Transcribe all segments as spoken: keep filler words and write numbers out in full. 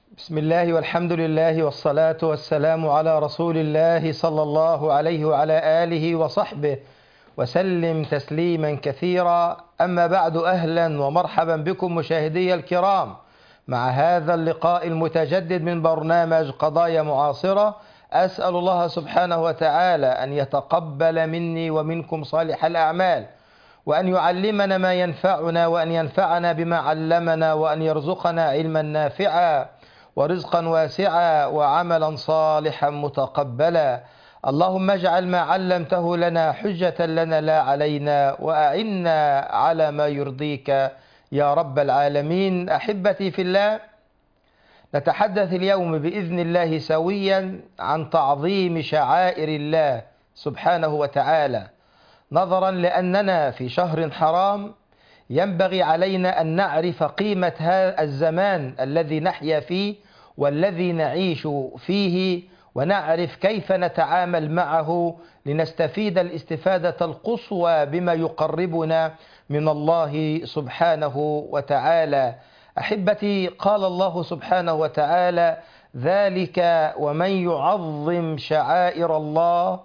بسم الله والحمد لله والصلاة والسلام على رسول الله صلى الله عليه وعلى آله وصحبه وسلم تسليما كثيرا. أما بعد، أهلا ومرحبا بكم مشاهدي الكرام مع هذا اللقاء المتجدد من برنامج قضايا معاصرة. أسأل الله سبحانه وتعالى أن يتقبل مني ومنكم صالح الأعمال، وأن يعلمنا ما ينفعنا، وأن ينفعنا بما علمنا، وأن يرزقنا علما نافعا ورزقا واسعا وعملا صالحا متقبلا. اللهم اجعل ما علمته لنا حجة لنا لا علينا، وأعنا على ما يرضيك يا رب العالمين. أحبتي في الله، نتحدث اليوم بإذن الله سويا عن تعظيم شعائر الله سبحانه وتعالى، نظرا لأننا في شهر حرام. ينبغي علينا أن نعرف قيمة هذا الزمان الذي نحيا فيه والذي نعيش فيه، ونعرف كيف نتعامل معه لنستفيد الاستفادة القصوى بما يقربنا من الله سبحانه وتعالى. أحبتي، قال الله سبحانه وتعالى: ذلك ومن يعظم شعائر الله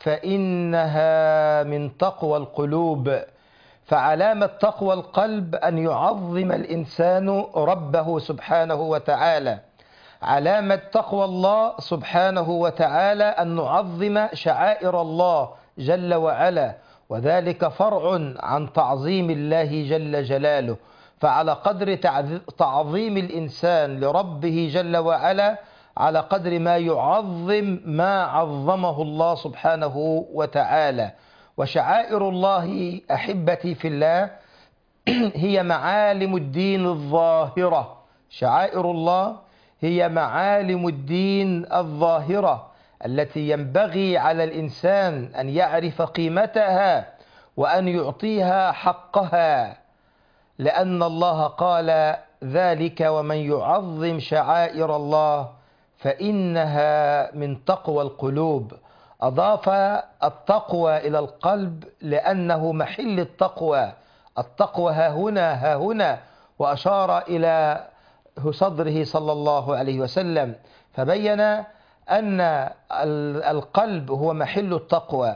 فإنها من تقوى القلوب. فعلامة تقوى القلب أن يعظم الإنسان ربه سبحانه وتعالى. علامة تقوى الله سبحانه وتعالى أن نعظم شعائر الله جل وعلا، وذلك فرع عن تعظيم الله جل جلاله. فعلى قدر تعظيم الإنسان لربه جل وعلا، على قدر ما يعظم ما عظمه الله سبحانه وتعالى. وشعائر الله أحبتي في الله هي معالم الدين الظاهرة. شعائر الله هي معالم الدين الظاهرة التي ينبغي على الإنسان أن يعرف قيمتها وأن يعطيها حقها، لأن الله قال: ذلك ومن يعظم شعائر الله فإنها من تقوى القلوب. أضاف التقوى إلى القلب لأنه محل التقوى. التقوى ها هنا ها هنا، وأشار إلى صدره صلى الله عليه وسلم، فبين أن القلب هو محل التقوى.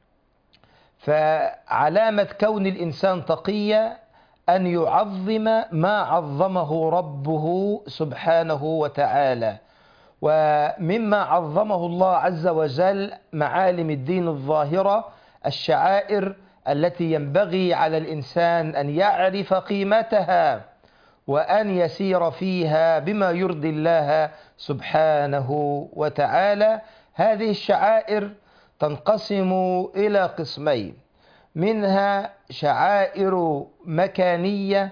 فعلامة كون الإنسان تقيا أن يعظم ما عظمه ربه سبحانه وتعالى. ومما عظمه الله عز وجل معالم الدين الظاهرة، الشعائر التي ينبغي على الإنسان أن يعرف قيمتها وأن يسير فيها بما يرضي الله سبحانه وتعالى. هذه الشعائر تنقسم إلى قسمين: منها شعائر مكانية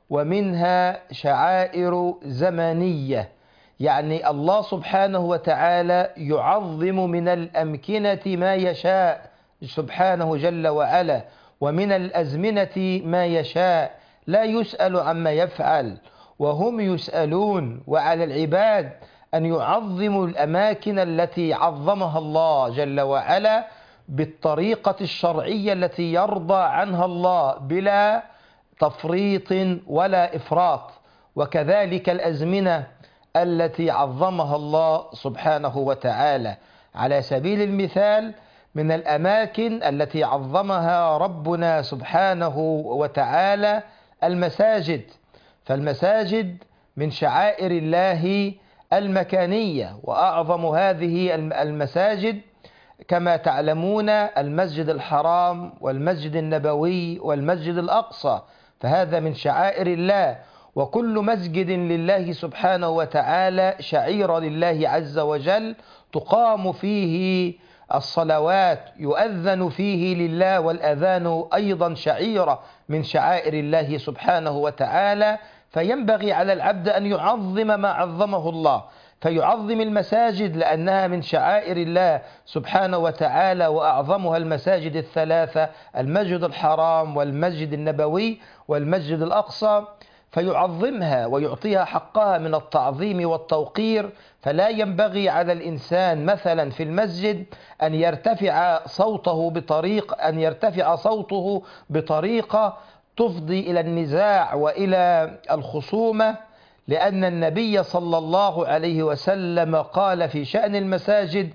ومنها شعائر زمانية. يعني الله سبحانه وتعالى يعظم من الأمكنة ما يشاء سبحانه جل وعلا، ومن الأزمنة ما يشاء، لا يسأل عما يفعل وهم يسألون. وعلى العباد أن يعظموا الأماكن التي عظمها الله جل وعلا بالطريقة الشرعية التي يرضى عنها الله بلا تفريط ولا إفراط، وكذلك الأزمنة التي عظمها الله سبحانه وتعالى. على سبيل المثال، من الأماكن التي عظمها ربنا سبحانه وتعالى المساجد. فالمساجد من شعائر الله المكانية، وأعظم هذه المساجد كما تعلمون المسجد الحرام والمسجد النبوي والمسجد الأقصى، فهذا من شعائر الله. وكل مسجد لله سبحانه وتعالى شعيرة لله عز وجل، تقام فيه الصلوات، يؤذن فيه لله، والأذان أيضا شعيرة من شعائر الله سبحانه وتعالى. فينبغي على العبد أن يعظم ما عظمه الله، فيعظم المساجد لأنها من شعائر الله سبحانه وتعالى، وأعظمها المساجد الثلاثة: المسجد الحرام والمسجد النبوي والمسجد الأقصى. فيعظمها ويعطيها حقها من التعظيم والتوقير. فلا ينبغي على الإنسان مثلا في المسجد أن يرتفع صوته بطريق أن يرتفع صوته بطريقة تفضي إلى النزاع وإلى الخصومة، لأن النبي صلى الله عليه وسلم قال في شأن المساجد: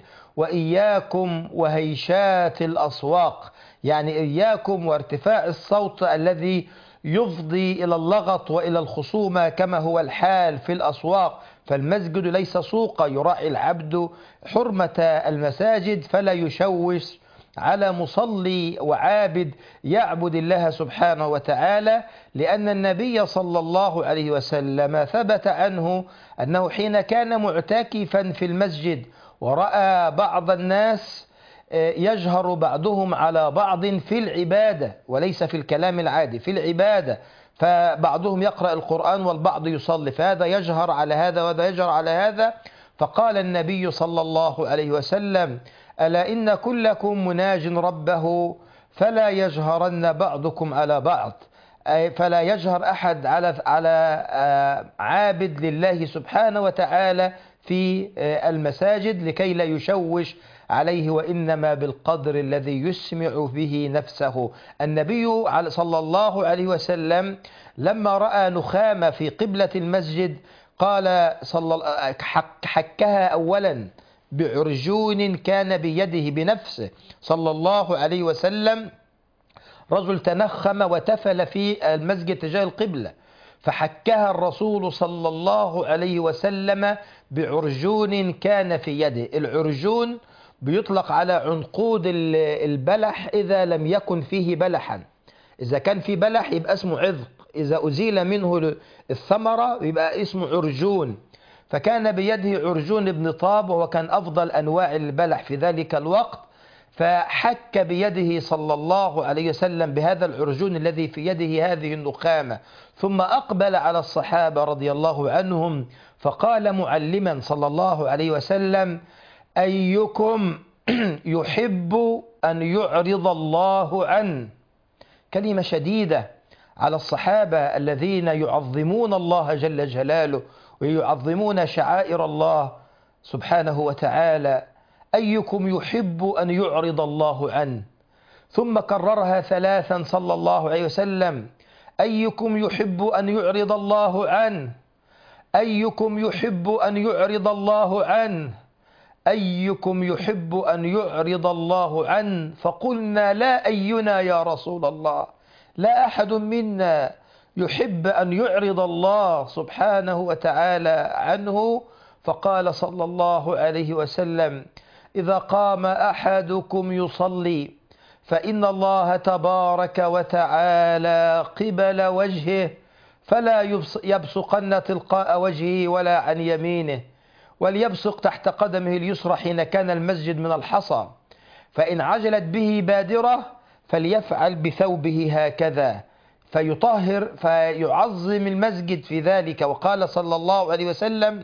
وإياكم وهيشات الأسواق، يعني إياكم وارتفاع الصوت الذي يفضي إلى اللغط وإلى الخصومة كما هو الحال في الأسواق. فالمسجد ليس سوقا يراعي العبد حرمة المساجد فلا يشوش على مصلي وعابد يعبد الله سبحانه وتعالى، لأن النبي صلى الله عليه وسلم ثبت عنه أنه حين كان معتكفا في المسجد ورأى بعض الناس يجهر بعضهم على بعض في العبادة وليس في الكلام العادي، في العبادة، فبعضهم يقرأ القرآن والبعض يصلي، فهذا يجهر على هذا وهذا يجهر على هذا، فقال النبي صلى الله عليه وسلم: ألا إن كلكم مناج ربه فلا يجهرن بعضكم على بعض، أي فلا يجهر أحد على على عابد لله سبحانه وتعالى في المساجد لكي لا يشوش عليه، وإنما بالقدر الذي يسمع به نفسه. النبي صلى الله عليه وسلم لما رأى نخامة في قبلة المسجد قال صلى حكها أولا بعرجون كان بيده بنفسه صلى الله عليه وسلم. رجل تنخم وتفل في المسجد تجاه القبلة فحكها الرسول صلى الله عليه وسلم بعرجون كان في يده. العرجون بيطلق على عنقود البلح إذا لم يكن فيه بلحا، إذا كان في بلح يبقى اسمه عذق، إذا أزيل منه الثمرة يبقى اسمه عرجون. فكان بيده عرجون بن طاب وهو كان أفضل أنواع البلح في ذلك الوقت، فحك بيده صلى الله عليه وسلم بهذا العرجون الذي في يده هذه النخامة، ثم أقبل على الصحابة رضي الله عنهم فقال معلما صلى الله عليه وسلم: أيكم يحب أن يعرض الله عنه؟ كلمة شديدة على الصحابة الذين يعظمون الله جل جلاله ويعظمون شعائر الله سبحانه وتعالى. أيكم يحب أن يعرض الله عنه؟ ثم كررها ثلاثا صلى الله عليه وسلم: أيكم يحب أن يعرض الله عنه؟ أيكم يحب أن يعرض الله عنه؟ أيكم يحب أن يعرض الله عنه؟ فقلنا: لا أينا يا رسول الله، لا أحد منا يحب أن يعرض الله سبحانه وتعالى عنه. فقال صلى الله عليه وسلم: إذا قام أحدكم يصلي فإن الله تبارك وتعالى قبل وجهه فلا يبصقن تلقاء وجهه ولا عن يمينه، وليبصق تحت قدمه اليسرى حين كان المسجد من الحصى، فإن عجلت به بادرة فليفعل بثوبه هكذا فيطهر فيعظم المسجد في ذلك. وقال صلى الله عليه وسلم: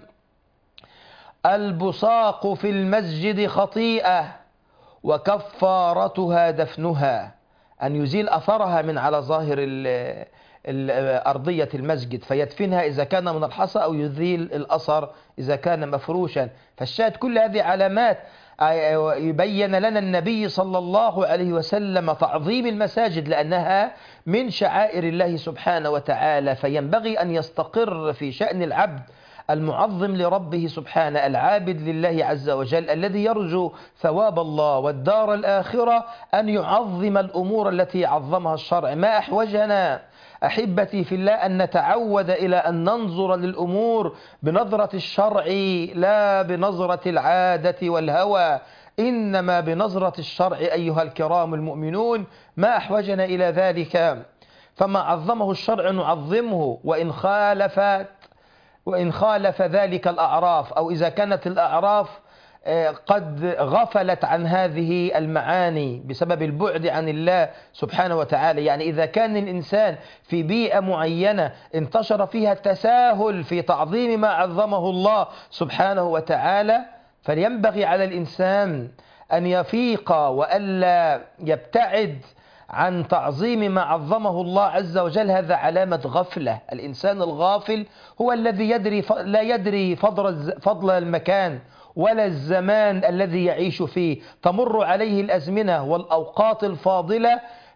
البصاق في المسجد خطيئة وكفارتها دفنها، أن يزيل أثرها من على ظاهر أرضية المسجد فيدفنها إذا كان من الحصى، أو يزيل الأثر إذا كان مفروشا. فالشاهد كل هذه علامات يبين لنا النبي صلى الله عليه وسلم تعظيم المساجد لأنها من شعائر الله سبحانه وتعالى، فينبغي أن يستقر في شأن العبد المعظم لربه سبحانه العابد لله عز وجل الذي يرجو ثواب الله والدار الآخرة أن يعظم الأمور التي عظمها الشرع. ما أحوجنا أحبتي في الله أن نتعود إلى أن ننظر للأمور بنظرة الشرع لا بنظرة العادة والهوى، إنما بنظرة الشرع أيها الكرام المؤمنون. ما أحوجنا إلى ذلك، فما عظمه الشرع نعظمه، وإن خالفت وإن خالف ذلك الأعراف، أو إذا كانت الأعراف قد غفلت عن هذه المعاني بسبب البعد عن الله سبحانه وتعالى. يعني إذا كان الإنسان في بيئة معينة انتشر فيها التساهل في تعظيم ما عظمه الله سبحانه وتعالى، فلينبغي على الإنسان أن يفيق وألا يبتعد عن تعظيم ما عظمه الله عز وجل. هذا علامة غفلة. الإنسان الغافل هو الذي يدري لا يدري فضل فضل المكان ولا الزمان الذي يعيش فيه، تمر عليه الأزمنة والأوقات الفاضلة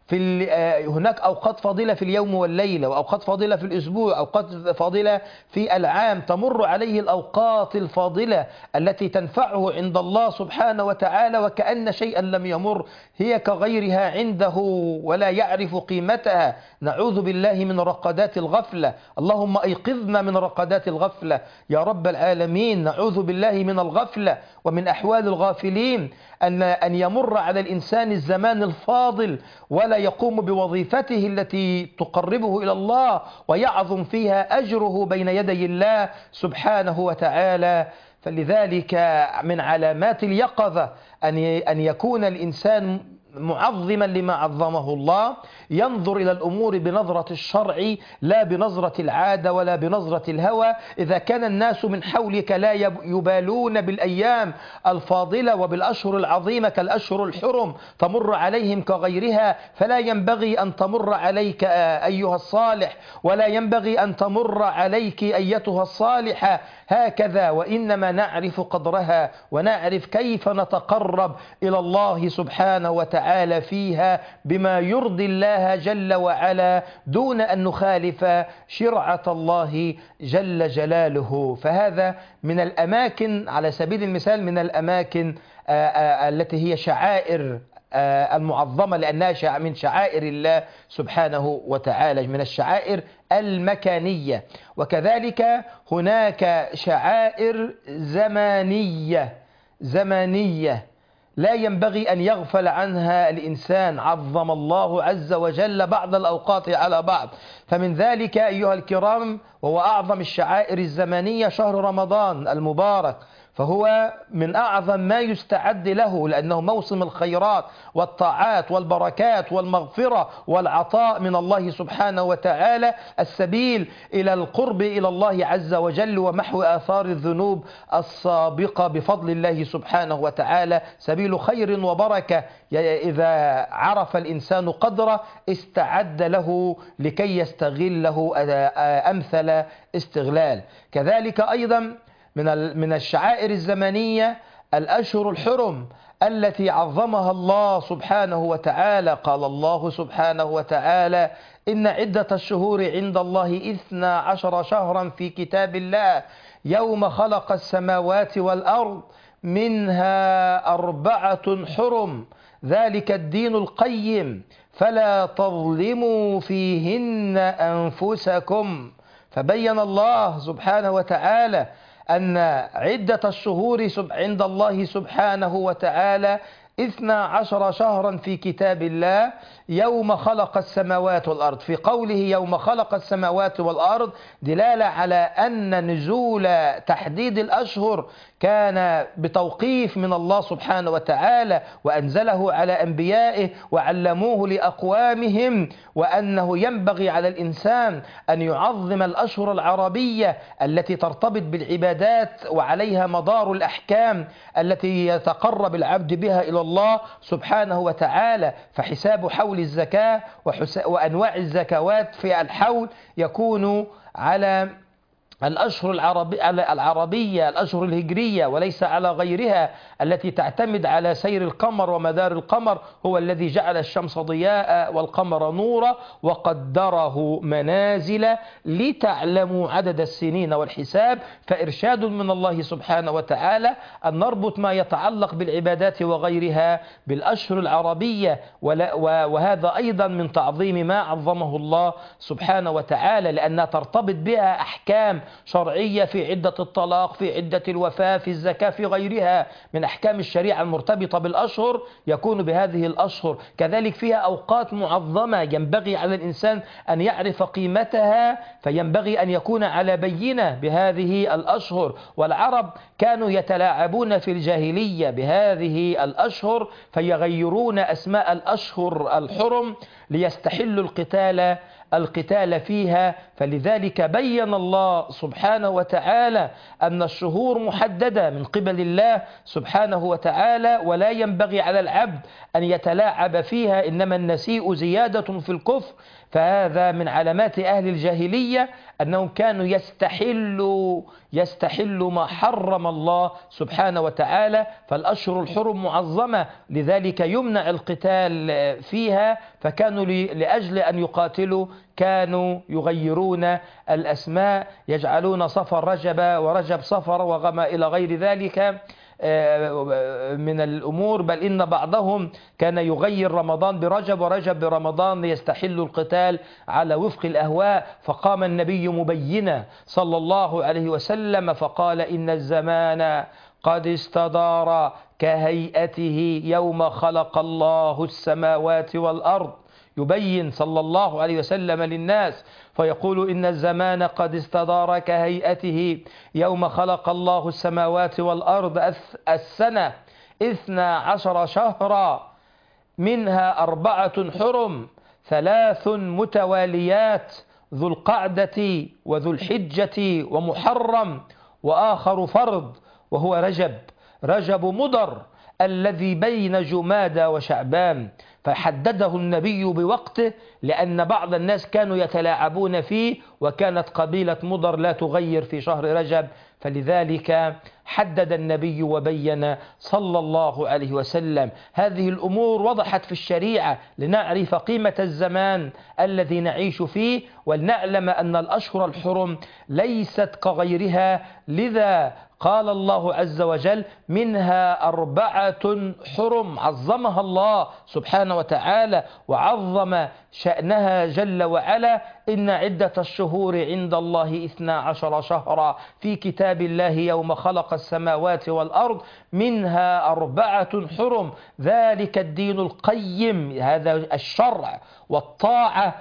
في هناك أوقات فاضلة في اليوم والليلة، وأوقات فاضلة في الأسبوع، أوقات فاضلة في العام، تمر عليه الأوقات الفاضلة التي تنفعه عند الله سبحانه وتعالى وكأن شيئا لم يمر، هي كغيرها عنده ولا يعرف قيمتها. نعوذ بالله من رقدات الغفلة، اللهم أيقظنا من رقدات الغفلة يا رب العالمين. نعوذ بالله من الغفلة ومن أحوال الغافلين، أن أن يمر على الإنسان الزمان الفاضل ولا يقوم بوظيفته التي تقربه إلى الله ويعظم فيها أجره بين يدي الله سبحانه وتعالى. فلذلك من علامات اليقظة أن يكون الإنسان معظما لما عظمه الله، ينظر إلى الأمور بنظرة الشرع لا بنظرة العادة ولا بنظرة الهوى. إذا كان الناس من حولك لا يبالون بالأيام الفاضلة وبالأشهر العظيمة كالأشهر الحرم تمر عليهم كغيرها، فلا ينبغي أن تمر عليك أيها الصالح، ولا ينبغي أن تمر عليك أيتها الصالحة هكذا، وإنما نعرف قدرها ونعرف كيف نتقرب إلى الله سبحانه وتعالى فيها بما يرضي الله جل وعلا دون أن نخالف شرعة الله جل جلاله. فهذا من الأماكن على سبيل المثال من الأماكن التي هي شعائر المعظمة لأنها من شعائر الله سبحانه وتعالى، من الشعائر المكانية. وكذلك هناك شعائر زمانية زمانية لا ينبغي أن يغفل عنها الإنسان، عظم الله عز وجل بعض الأوقات على بعض. فمن ذلك أيها الكرام وهو أعظم الشعائر الزمانية شهر رمضان المبارك، فهو من أعظم ما يستعد له لأنه موسم الخيرات والطاعات والبركات والمغفرة والعطاء من الله سبحانه وتعالى، السبيل إلى القرب إلى الله عز وجل ومحو آثار الذنوب السابقة بفضل الله سبحانه وتعالى، سبيل خير وبركة. إذا عرف الإنسان قدره استعد له لكي يستغله أمثل استغلال. كذلك أيضا من من الشعائر الزمنية الأشهر الحرم التي عظمها الله سبحانه وتعالى. قال الله سبحانه وتعالى: إن عدة الشهور عند الله إثنا عشر شهرا في كتاب الله يوم خلق السماوات والأرض منها أربعة حرم ذلك الدين القيم فلا تظلموا فيهن أنفسكم. فبين الله سبحانه وتعالى أن عدة الشهور عند الله سبحانه وتعالى اثنا عشر شهرا في كتاب الله يوم خلق السماوات والأرض. في قوله يوم خلق السماوات والأرض دلالة على أن نزول تحديد الأشهر كان بتوقيف من الله سبحانه وتعالى وأنزله على أنبيائه وعلموه لأقوامهم، وأنه ينبغي على الإنسان أن يعظم الأشهر العربية التي ترتبط بالعبادات وعليها مدار الأحكام التي يتقرب العبد بها إلى الله سبحانه وتعالى. فحساب حول الزكاة وأنواع الزكوات في الحول يكون على الأشهر العربي العربية الأشهر الهجرية وليس على غيرها التي تعتمد على سير القمر ومدار القمر. هو الذي جعل الشمس ضياء والقمر نورا وقدره منازل لتعلموا عدد السنين والحساب. فإرشاد من الله سبحانه وتعالى أن نربط ما يتعلق بالعبادات وغيرها بالأشهر العربية، وهذا أيضا من تعظيم ما عظمه الله سبحانه وتعالى لأنها ترتبط بها أحكام شرعية في عدة الطلاق، في عدة الوفاة، في الزكاة، في غيرها من أحكام الشريعة المرتبطة بالأشهر يكون بهذه الأشهر. كذلك فيها أوقات معظمة ينبغي على الإنسان أن يعرف قيمتها، فينبغي أن يكون على بينة بهذه الأشهر. والعرب كانوا يتلاعبون في الجاهلية بهذه الأشهر فيغيرون أسماء الأشهر الحرم ليستحلوا القتال القتال فيها. فلذلك بين الله سبحانه وتعالى أن الشهور محددة من قبل الله سبحانه وتعالى ولا ينبغي على العبد أن يتلاعب فيها، إنما النسيء زيادة في الكفر. فهذا من علامات أهل الجاهلية أنهم كانوا يستحلوا يستحلوا ما حرم الله سبحانه وتعالى، فالأشهر الحرم معظمة، لذلك يمنع القتال فيها، فكانوا لأجل أن يقاتلوا كانوا يغيرون الأسماء، يجعلون صفر رجب ورجب صفر وما إلى غير ذلك من الأمور، بل إن بعضهم كان يغير رمضان برجب ورجب برمضان ليستحل القتال على وفق الأهواء. فقام النبي مبينا صلى الله عليه وسلم فقال إن الزمان قد استدار كهيئته يوم خلق الله السماوات والأرض، يبين صلى الله عليه وسلم للناس فيقول إن الزمان قد استدار كهيئته يوم خلق الله السماوات والأرض، السنة اثنا عشر شهرا منها أربعة حرم ثلاث متواليات، ذو القعدة وذو الحجة ومحرم وآخر فرض وهو رجب رجب مضر الذي بين جمادى وشعبان، فحدده النبي بوقته لأن بعض الناس كانوا يتلاعبون فيه، وكانت قبيلة مضر لا تغير في شهر رجب، فلذلك حدد النبي وبين صلى الله عليه وسلم. هذه الأمور وضحت في الشريعة لنعرف قيمة الزمان الذي نعيش فيه، ولنعلم أن الأشهر الحرم ليست كغيرها، لذا قال الله عز وجل منها أربعة حرم، عظمها الله سبحانه وتعالى وعظم شأنها جل وعلا. إن عدة الشهور عند الله اثنا عشر شهرا في كتاب الله يوم خلق السماوات والأرض منها أربعة حرم، ذلك الدين القيم، هذا الشرع والطاعة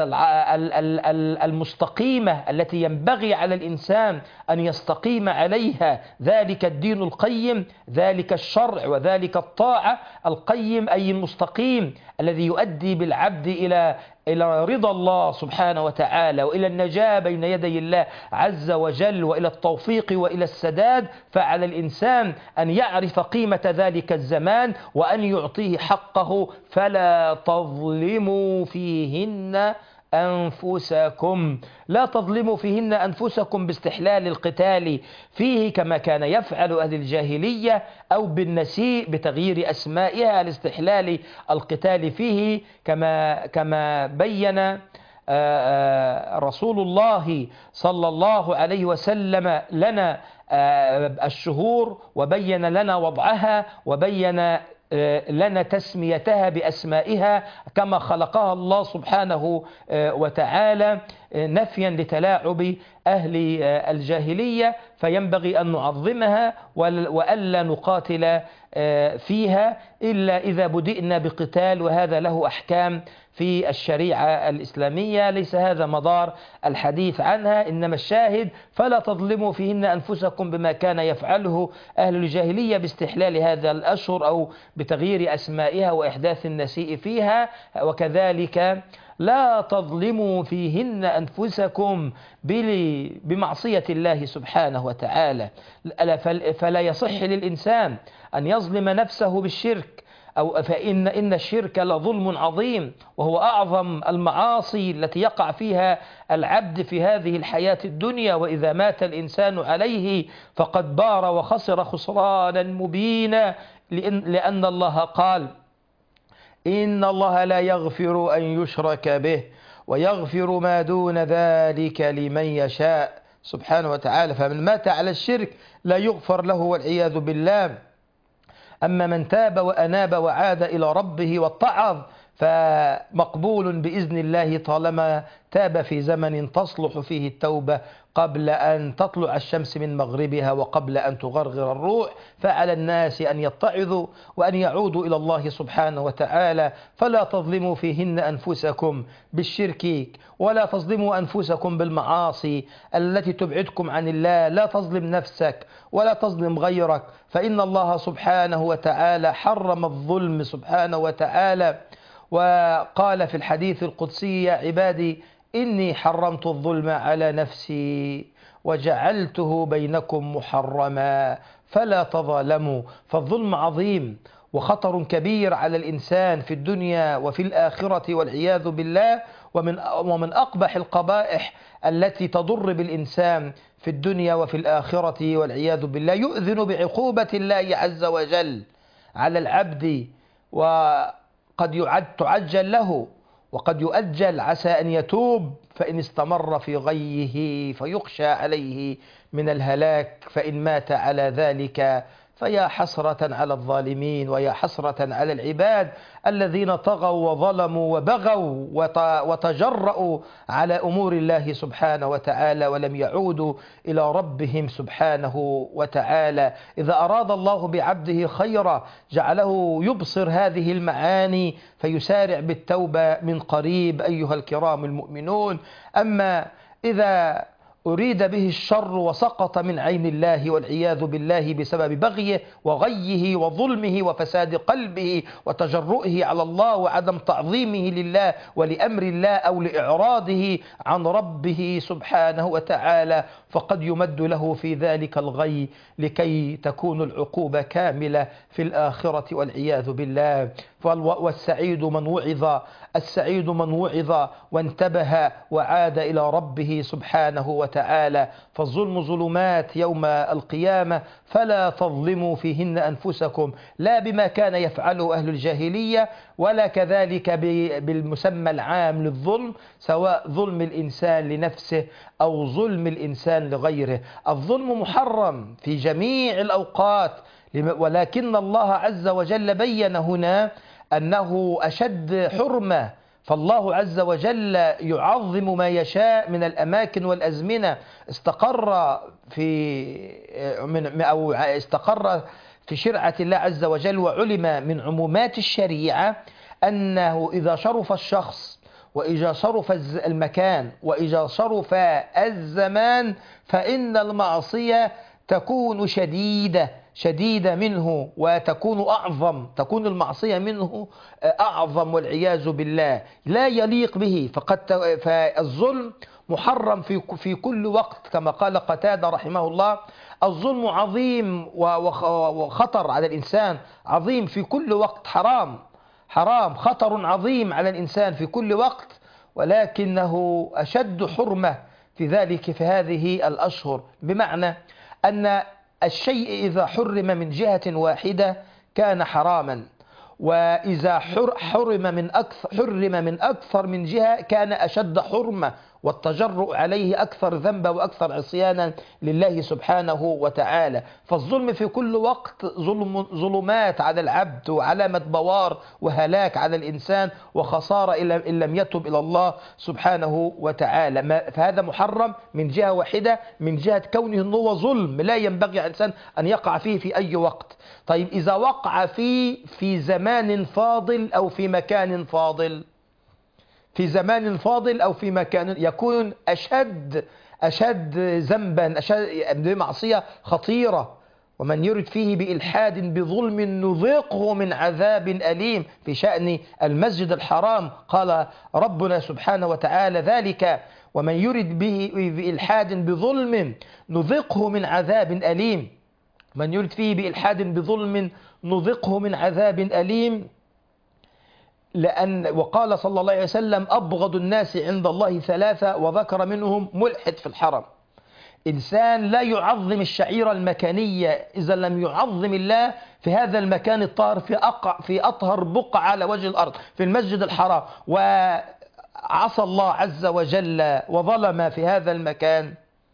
المستقيمة التي ينبغي على الإنسان أن يستقيم عليها، ذلك الدين القيم، ذلك الشرع وذلك الطاعة القيم أي المستقيم الذي يؤدي بالعبد إلى إلى رضا الله سبحانه وتعالى وإلى النجاة بين يدي الله عز وجل وإلى التوفيق وإلى السداد. فعلى الإنسان أن يعرف قيمة ذلك الزمان وأن يعطيه حقه، فلا تظلموا فيهن أنفسكم، لا تظلموا فيهن أنفسكم باستحلال القتال فيه كما كان يفعل أهل الجاهلية، أو بالنسيء بتغيير أسمائها لاستحلال القتال فيه، كما كما بين رسول الله صلى الله عليه وسلم لنا الشهور وبين لنا وضعها وبين لنا تسميتها بأسمائها كما خلقها الله سبحانه وتعالى نفيا لتلاعب أهل الجاهلية، فينبغي أن نعظمها وألا نقاتل فيها إلا إذا بدئنا بقتال، وهذا له أحكام في الشريعة الإسلامية، ليس هذا مدار الحديث عنها، إنما الشاهد فلا تظلموا فيهن أنفسكم بما كان يفعله أهل الجاهلية باستحلال هذا الأشهر أو بتغيير أسمائها وإحداث النسيء فيها. وكذلك لا تظلموا فيهن أنفسكم بمعصية الله سبحانه وتعالى، فلا يصح للإنسان أن يظلم نفسه بالشرك، أو فإن إن الشرك لظلم عظيم، وهو أعظم المعاصي التي يقع فيها العبد في هذه الحياة الدنيا، وإذا مات الإنسان عليه فقد بار وخسر خسرانا مبينا، لأن الله قال إن الله لا يغفر أن يشرك به ويغفر ما دون ذلك لمن يشاء سبحانه وتعالى، فمن مات على الشرك لا يغفر له والعياذ بالله. أما من تاب وأناب وعاد إلى ربه واتعظ فمقبول بإذن الله طالما تاب في زمن تصلح فيه التوبة قبل أن تطلع الشمس من مغربها وقبل أن تغرغر الروح. فعلى الناس أن يتعظوا وأن يعودوا إلى الله سبحانه وتعالى، فلا تظلموا فيهن أنفسكم بالشرك ولا تظلموا أنفسكم بالمعاصي التي تبعدكم عن الله، لا تظلم نفسك ولا تظلم غيرك، فإن الله سبحانه وتعالى حرم الظلم سبحانه وتعالى، وقال في الحديث القدسي يا عبادي إني حرمت الظلم على نفسي وجعلته بينكم محرما فلا تظالموا. فالظلم عظيم وخطر كبير على الإنسان في الدنيا وفي الآخرة والعياذ بالله، ومن ومن أقبح القبائح التي تضر بالإنسان في الدنيا وفي الآخرة والعياذ بالله. يؤذن بعقوبة الله عز وجل على العبد، وقد يعد تعجل له وقد يؤجل، عسى أن يتوب فإن استمر في غيه فيخشى عليه من الهلاك، فإن مات على ذلك فيا حسرة على الظالمين ويا حسرة على العباد الذين طغوا وظلموا وبغوا وتجرؤوا على أمور الله سبحانه وتعالى ولم يعودوا إلى ربهم سبحانه وتعالى. إذا أراد الله بعبده خيرا جعله يبصر هذه المعاني فيسارع بالتوبة من قريب أيها الكرام المؤمنون. أما إذا أريد به الشر وسقط من عين الله والعياذ بالله بسبب بغيه وغيه وظلمه وفساد قلبه وتجرؤه على الله وعدم تعظيمه لله ولأمر الله أو لإعراضه عن ربه سبحانه وتعالى، فقد يمد له في ذلك الغي لكي تكون العقوبة كاملة في الآخرة والعياذ بالله. والسعيد من وعظ السعيد من وعظ وانتبه وعاد إلى ربه سبحانه وتعالى. فالظلم ظلمات يوم القيامة فلا تظلموا فيهن أنفسكم، لا بما كان يفعله أهل الجاهلية ولا كذلك بالمسمى العام للظلم، سواء ظلم الإنسان لنفسه أو ظلم الإنسان لغيره. الظلم محرم في جميع الأوقات، ولكن الله عز وجل بين هنا أنه أشد حرمة، فالله عز وجل يعظم ما يشاء من الأماكن والأزمنة. استقر في من أو استقر في شرعة الله عز وجل، وعلم من عمومات الشريعة أنه إذا شرف الشخص وإذا شرف المكان وإذا شرف الزمان فإن المعصية تكون شديدة شديدة منه وتكون أعظم، تكون المعصية منه أعظم والعياذ بالله، لا يليق به. فقد فالظلم محرم في في كل وقت، كما قال قتادة رحمه الله: الظلم عظيم وخطر على الإنسان، عظيم في كل وقت، حرام حرام خطر عظيم على الإنسان في كل وقت، ولكنه أشد حرمة في ذلك في هذه الأشهر، بمعنى أن الشيء إذا حرم من جهة واحدة كان حراما، وإذا حرم من أكثر حرم من أكثر من جهة كان أشد حرمة، والتجرؤ عليه أكثر ذنبا وأكثر عصيانا لله سبحانه وتعالى. فالظلم في كل وقت ظلم ظلمات على العبد وعلامة بوار وهلاك على الإنسان وخسارة إن لم يتب إلى الله سبحانه وتعالى. فهذا محرم من جهة واحدة، من جهة كونه أنه ظلم لا ينبغي على الإنسان أن يقع فيه في أي وقت. طيب إذا وقع فيه في زمان فاضل أو في مكان فاضل، في زمان فاضل أو في مكان، يكون أشد أشد ذنبا، أشد معصية خطيرة. ومن يرد فيه بإلحاد بظلم نذيقه من عذاب أليم. في شأن المسجد الحرام قال ربنا سبحانه وتعالى ذلك: ومن يرد به بإلحاد بظلم نذيقه من عذاب أليم. من يرد فيه بإلحاد بظلم نذيقه من عذاب أليم. لأن وقال صلى الله عليه وسلم: أبغض الناس عند الله ثلاثة، وذكر منهم ملحد في الحرم. إنسان لا يعظم الشعيرة المكانية، إذا لم يعظم الله في هذا المكان الطاهر في أقع في أطهر بقعة على وجه الأرض في المسجد الحرام، وعصى الله عز وجل وظلم في هذا المكان،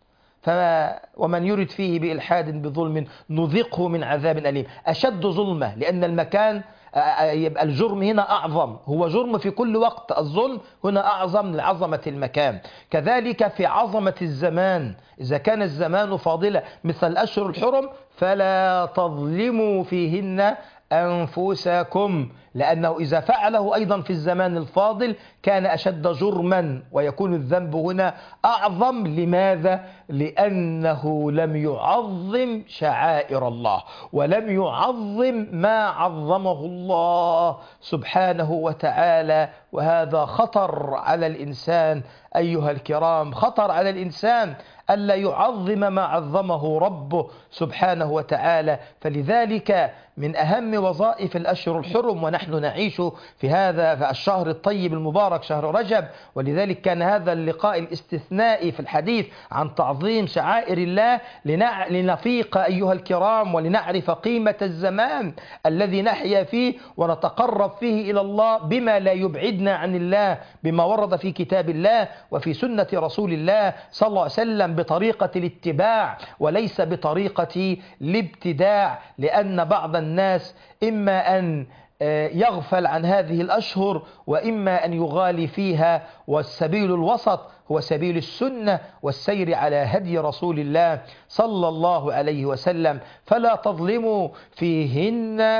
ومن يرد فيه بإلحاد بظلم نذقه من عذاب أليم. أشد ظلمة، لأن المكان يبقى الجرم هنا أعظم، هو جرم في كل وقت، الظلم هنا أعظم لعظمة المكان. كذلك في عظمة الزمان، إذا كان الزمان فاضلة مثل الأشهر الحرم فلا تظلموا فيهن أنفسكم، لأنه إذا فعله أيضا في الزمان الفاضل كان أشد جرما، ويكون الذنب هنا أعظم. لماذا؟ لأنه لم يعظم شعائر الله ولم يعظم ما عظمه الله سبحانه وتعالى، وهذا خطر على الإنسان أيها الكرام. خطر على الإنسان ألا يعظم ما عظمه ربه سبحانه وتعالى. فلذلك من أهم وظائف الأشهر الحرم، ونحن نعيش في هذا في الشهر الطيب المبارك شهر رجب، ولذلك كان هذا اللقاء الاستثنائي في الحديث عن تعظيم شعائر الله لنفيق أيها الكرام ولنعرف قيمة الزمان الذي نحيا فيه ونتقرب فيه إلى الله بما لا يبعدنا عن الله، بما ورد في كتاب الله وفي سنة رسول الله صلى الله عليه وسلم بطريقة الاتباع وليس بطريقة الابتداع. لأن بعض الناس إما أن يغفل عن هذه الأشهر وإما أن يغالي فيها، والسبيل الوسط هو سبيل السنة والسير على هدي رسول الله صلى الله عليه وسلم. فلا تظلموا فيهن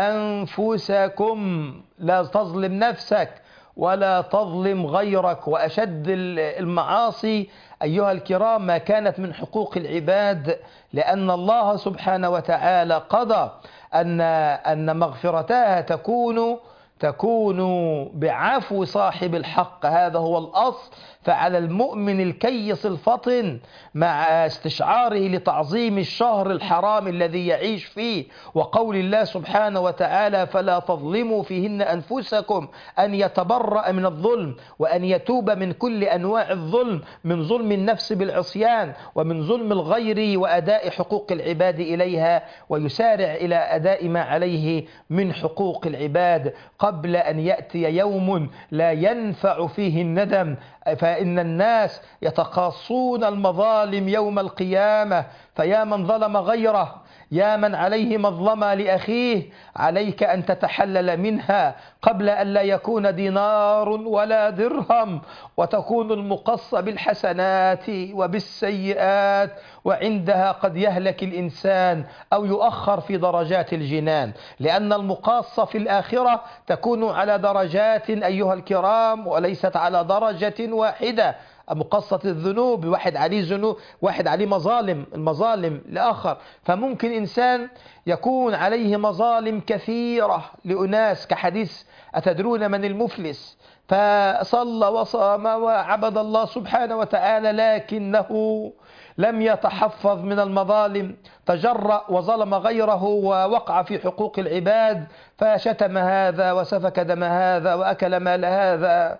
أنفسكم، لا تظلم نفسك ولا تظلم غيرك. وأشد المعاصي أيها الكرام ما كانت من حقوق العباد، لأن الله سبحانه وتعالى قضى أن أن مغفرتها تكون تكون بعفو صاحب الحق، هذا هو الأصل. فعلى المؤمن الكيس الفطن مع استشعاره لتعظيم الشهر الحرام الذي يعيش فيه وقول الله سبحانه وتعالى فلا تظلموا فيهن أنفسكم، أن يتبرأ من الظلم وأن يتوب من كل أنواع الظلم، من ظلم النفس بالعصيان ومن ظلم الغير وأداء حقوق العباد إليها، ويسارع إلى أداء ما عليه من حقوق العباد قبل أن يأتي يوم لا ينفع فيه الندم. فإن الناس يتقاصون المظالم يوم القيامة، فيا من ظلم غيره، يا من عليه مظلمة لأخيه، عليك أن تتحلل منها قبل أن لا يكون دينار ولا درهم، وتكون المقصة بالحسنات وبالسيئات، وعندها قد يهلك الإنسان أو يؤخر في درجات الجنان، لأن المقاصة في الآخرة تكون على درجات أيها الكرام وليست على درجة واحدة. مقصة الذنوب، واحد عليه ذنوب، واحد عليه مظالم، المظالم لآخر. فممكن إنسان يكون عليه مظالم كثيرة لأناس، كحديث أتدرون من المفلس؟ فصلى وصام وعبد الله سبحانه وتعالى لكنه لم يتحفظ من المظالم، تجرأ وظلم غيره ووقع في حقوق العباد، فشتم هذا وسفك دم هذا وأكل مال هذا،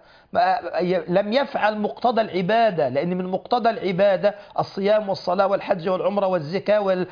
لم يفعل مقتضى العبادة. لأن من مقتضى العبادة الصيام والصلاة والحج والعمرة والزكاة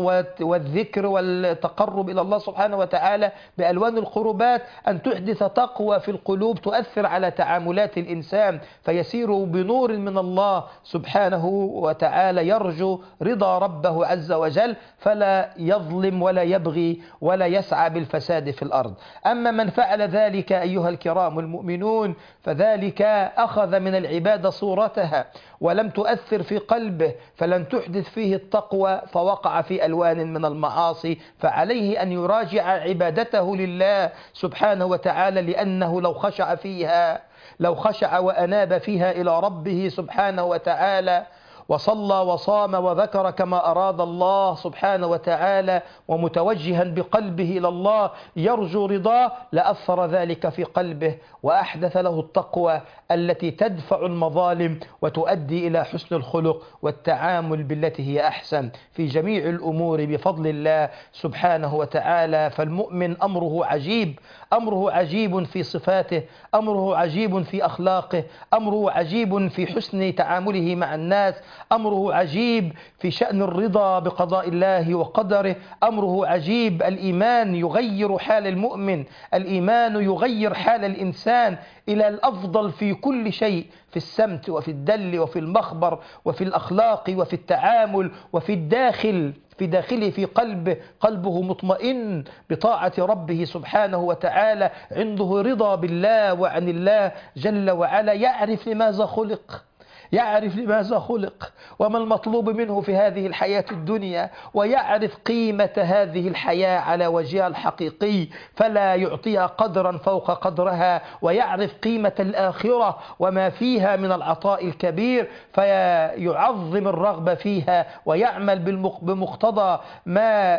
والذكر والتقرب إلى الله سبحانه وتعالى بألوان القربات، أن تحدث تقوى في القلوب تؤثر على تعاملات الإنسان، فيسير بنور من الله سبحانه وتعالى، يرجو رضا ربه عز وجل، فلا يظلم ولا يبغي ولا يسعى بالفساد في الأرض. أما من فعل ذلك أيها الكرام المؤمنون فذلك أخذ من العبادة صورتها ولم تؤثر في قلبه، فلن تحدث فيه التقوى، فوقع في ألوان من المعاصي. فعليه أن يراجع عبادته لله سبحانه وتعالى، لأنه لو خشع فيها لو خشع وأناب فيها إلى ربه سبحانه وتعالى وصلى وصام وذكر كما أراد الله سبحانه وتعالى ومتوجها بقلبه إلى الله يرجو رضاه، لأثر ذلك في قلبه وأحدث له التقوى التي تدفع المظالم وتؤدي إلى حسن الخلق والتعامل بالتي هي أحسن في جميع الأمور بفضل الله سبحانه وتعالى. فالمؤمن أمره عجيب، أمره عجيب في صفاته، أمره عجيب في أخلاقه، أمره عجيب في حسن تعامله مع الناس، أمره عجيب في شأن الرضا بقضاء الله وقدره، أمره عجيب. الإيمان يغير حال المؤمن، الإيمان يغير حال الإنسان إلى الأفضل في كل شيء، في السمت وفي الدل وفي المخبر وفي الأخلاق وفي التعامل وفي الداخل، في داخله في قلبه، قلبه مطمئن بطاعة ربه سبحانه وتعالى، عنده رضا بالله وعن الله جل وعلا، يعرف لماذا خلق، يعرف لماذا خلق وما المطلوب منه في هذه الحياة الدنيا، ويعرف قيمة هذه الحياة على وجهها الحقيقي فلا يعطيها قدرا فوق قدرها، ويعرف قيمة الآخرة وما فيها من العطاء الكبير فيعظم الرغبة فيها ويعمل بمقتضى ما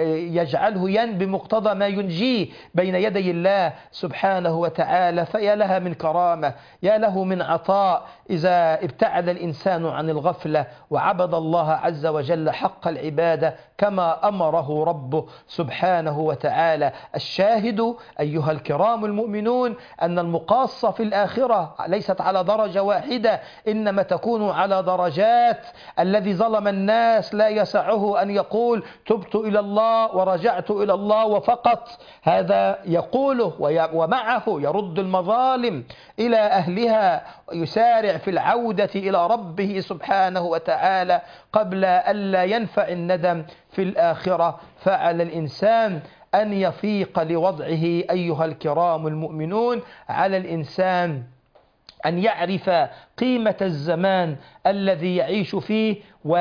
يجعله ين بمقتضى ما ينجيه بين يدي الله سبحانه وتعالى. فيا لها من كرامة، يا له من عطاء إذا ابتعد الإنسان عن الغفلة وعبد الله عز وجل حق العبادة كما أمره ربه سبحانه وتعالى. الشاهد أيها الكرام المؤمنون أن المقاصة في الآخرة ليست على درجة واحدة، إنما تكون على درجات. الذي ظلم الناس لا يسعه أن يقول تبت إلى الله ورجعت إلى الله وفقط، هذا يقوله ومعه يرد المظالم إلى أهلها، يسارع في العودة إلى ربه سبحانه وتعالى قبل ألا ينفع الندم في الآخرة. فعلى الإنسان أن يفيق لوضعه أيها الكرام المؤمنون، على الإنسان أن يعرف قيمة الزمان الذي يعيش فيه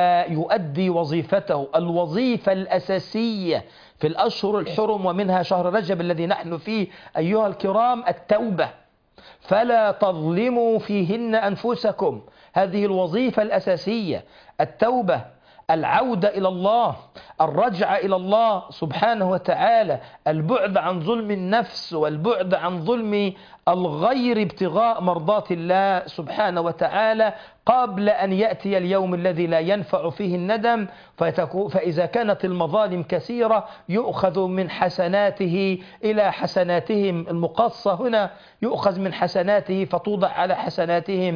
ويؤدي وظيفته، الوظيفة الأساسية في الأشهر الحرم ومنها شهر رجب الذي نحن فيه أيها الكرام التوبة، فلا تظلموا فيهن أنفسكم. هذه الوظيفة الأساسية، التوبة، العودة إلى الله، الرجعة إلى الله سبحانه وتعالى، البعد عن ظلم النفس والبعد عن ظلم الغير ابتغاء مرضات الله سبحانه وتعالى قبل أن يأتي اليوم الذي لا ينفع فيه الندم. فإذا كانت المظالم كثيرة يؤخذ من حسناته إلى حسناتهم، المقصة هنا يؤخذ من حسناته فتوضع على حسناتهم،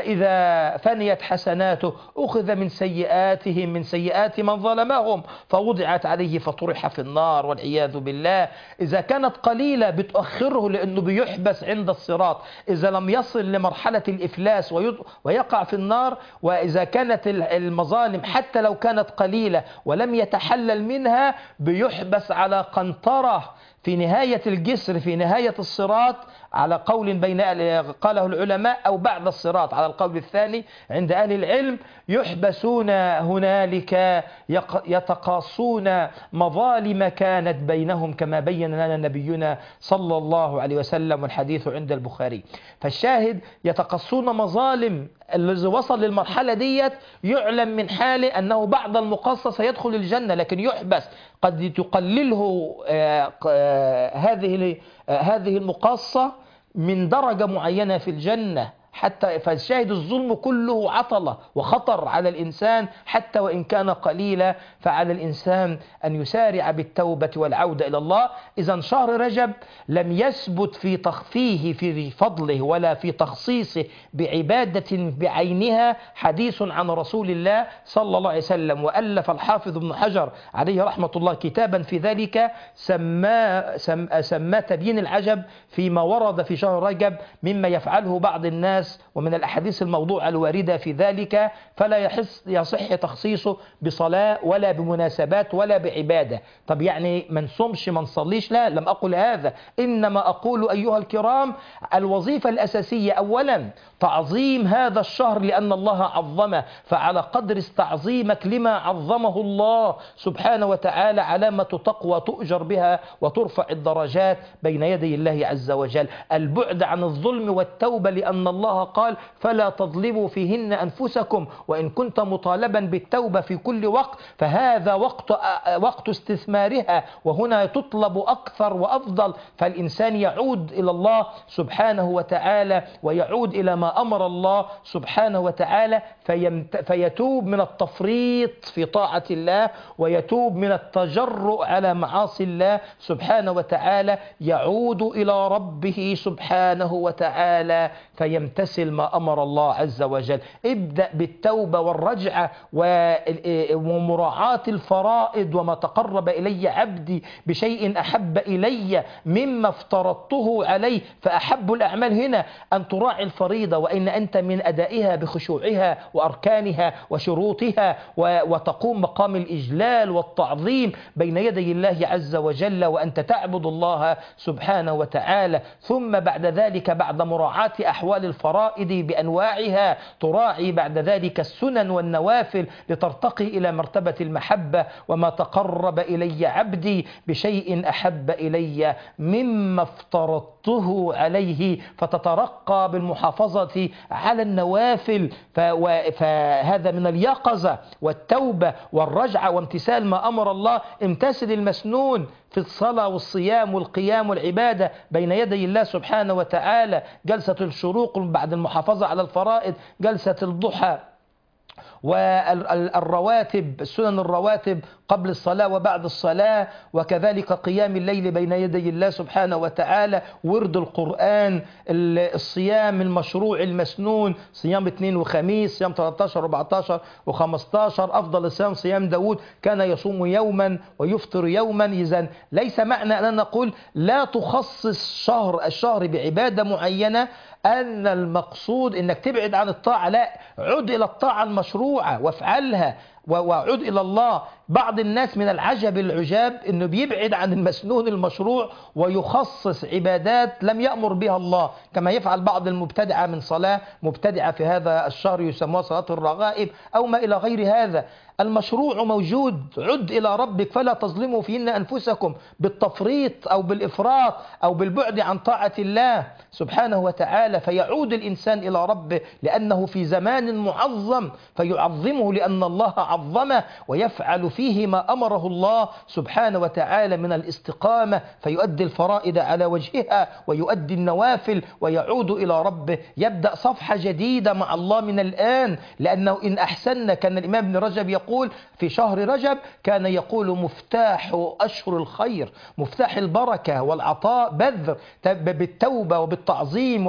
فإذا فنيت حسناته أخذ من سيئاتهم من سيئات من ظلمهم فوضعت عليه فطرح في النار والعياذ بالله. إذا كانت قليلة بتؤخره لأنه بيحبس عند الصراط إذا لم يصل لمرحلة الإفلاس ويقع في النار. وإذا كانت المظالم حتى لو كانت قليلة ولم يتحلل منها بيحبس على قنطرة في نهاية الجسر في نهاية الصراط، على قول بين قاله العلماء، أو بعد الصراط على القول الثاني عند أهل العلم، يحبسون هنالك يتقاصون مظالم كانت بينهم كما بين لنا نبينا صلى الله عليه وسلم، والحديث عند البخاري. فالشاهد يتقصون مظالم. الذي وصل للمرحلة ديت يعلم من حاله أنه بعد المقصة سيدخل الجنة، لكن يحبس، قد تقلله هذه هذه المقاصة من درجة معينة في الجنة حتى. فالشاهد الظلم كله عطلة وخطر على الإنسان حتى وإن كان قليلا. فعلى الإنسان أن يسارع بالتوبة والعودة إلى الله. إذا شهر رجب لم يثبت في تخفيه في فضله ولا في تخصيصه بعبادة بعينها حديث عن رسول الله صلى الله عليه وسلم، وألف الحافظ ابن حجر عليه رحمة الله كتابا في ذلك سماه سماه تبيين العجب فيما ورد في شهر رجب مما يفعله بعض الناس ومن الأحاديث الموضوع الواردة في ذلك، فلا يحس يصح تخصيصه بصلاة ولا بمناسبات ولا بعبادة. طب يعني ما نصومش ما نصليش؟ لا، لم أقل هذا، إنما أقول أيها الكرام الوظيفة الأساسية أولا تعظيم هذا الشهر لأن الله عظمه، فعلى قدر استعظيمك لما عظمه الله سبحانه وتعالى علامة تقوى تؤجر بها وترفع الدرجات بين يدي الله عز وجل. البعد عن الظلم والتوبة لأن الله قال فلا تظلموا فيهن أنفسكم، وإن كنت مطالبا بالتوبة في كل وقت فهذا وقت وقت استثمارها، وهنا تطلب أكثر وأفضل. فالإنسان يعود إلى الله سبحانه وتعالى ويعود إلى ما أمر الله سبحانه وتعالى فيتوب من التفريط في طاعة الله ويتوب من التجرؤ على معاصي الله سبحانه وتعالى، يعود إلى ربه سبحانه وتعالى فيمتثل ما أمر الله عز وجل. ابدأ بالتوبة والرجعة ومراعاة الفرائض، وما تقرب إلي عبدي بشيء أحب إلي مما افترضته عليه، فأحب الأعمال هنا أن تراعي الفريضة وإن أنت من أدائها بخشوعها وأركانها وشروطها، وتقوم مقام الإجلال والتعظيم بين يدي الله عز وجل وأنت تعبد الله سبحانه وتعالى. ثم بعد ذلك بعد مراعاة أحوال الفرائض الفرائض بأنواعها، تراعي بعد ذلك السنن والنوافل لترتقي إلى مرتبة المحبة. وما تقرب إلي عبدي بشيء أحب إلي مما افترضته عليه، فتترقى بالمحافظة على النوافل. فهذا من اليقظة والتوبة والرجعة وامتثال ما أمر الله. امتثل المسنون في الصلاة والصيام والقيام والعبادة بين يدي الله سبحانه وتعالى، جلسة الشروق بعد المحافظة على الفرائض، جلسة الضحى، والرواتب، السنن الرواتب قبل الصلاة وبعد الصلاة، وكذلك قيام الليل بين يدي الله سبحانه وتعالى، ورد القرآن، الصيام المشروع المسنون، صيام اثنين وخميس، صيام ثلاثة عشر وأربعة عشر وخمسة عشر، أفضل الصيام صيام داود كان يصوم يوما ويفطر يوما. إذن ليس معنى أن نقول لا تخصص شهر الشهر بعبادة معينة أن المقصود أنك تبعد عن الطاعة، لا، عد إلى الطاعة المشروعة وافعلها وعد إلى الله. بعض الناس من العجب العجاب أنه بيبعد عن المسنون المشروع ويخصص عبادات لم يأمر بها الله، كما يفعل بعض المبتدعة من صلاة مبتدعة في هذا الشهر يسموها صلاة الرغائب أو ما إلى غير هذا. المشروع موجود، عد إلى ربك فلا تظلموا فيهن أنفسكم بالتفريط أو بالإفراط أو بالبعد عن طاعة الله سبحانه وتعالى. فيعود الإنسان إلى ربه لأنه في زمان معظم فيعظمه لأن الله عظمه، ويفعل فيه ما أمره الله سبحانه وتعالى من الاستقامة، فيؤدي الفرائض على وجهها ويؤدي النوافل ويعود إلى ربه، يبدأ صفحة جديدة مع الله من الآن. لأنه إن أحسننا، كان الإمام ابن رجب يقول في شهر رجب، كان يقول مفتاح أشهر الخير، مفتاح البركة والعطاء بذر، بالتوبة وبالتعظيم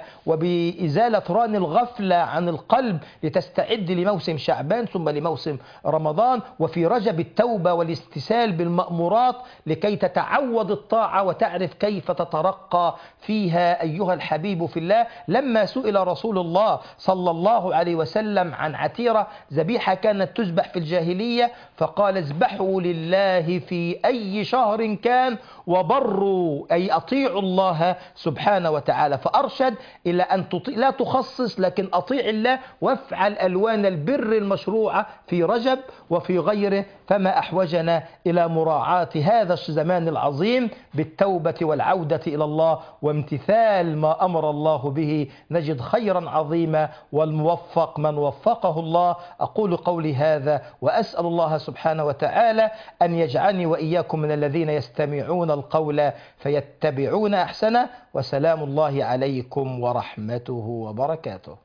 وبإزالة ران الغفلة عن القلب لتستعد لموسم شعبان ثم لموسم رمضان. وفي رجب التوبة والاستسال بالمأمورات لكي تتعود الطاعة وتعرف كيف تترقى فيها أيها الحبيب في الله. لما سئل رسول الله صلى الله عليه وسلم عن عتيرة، ذبيحة كانت تذبح في الجاهلية، فقال اذبحوا لله في أي شهر كان وبروا، أي أطيعوا الله سبحانه وتعالى. فأرشد إلى أن تطيع، لا تخصص لكن أطيع الله وافعل ألوان البر المشروعة في رجب وفي غيره. فما أحوجنا إلى مراعاة هذا الزمان العظيم بالتوبة والعودة إلى الله وامتثال ما أمر الله به، نجد خيرا عظيما، والموفق من وفقه الله. أقول قولي هذا وأسأل الله سبحانه وتعالى أن يجعلني وإياكم من الذين يستمعون القول فيتبعون أحسنه. وسلام الله عليكم ورحمته وبركاته.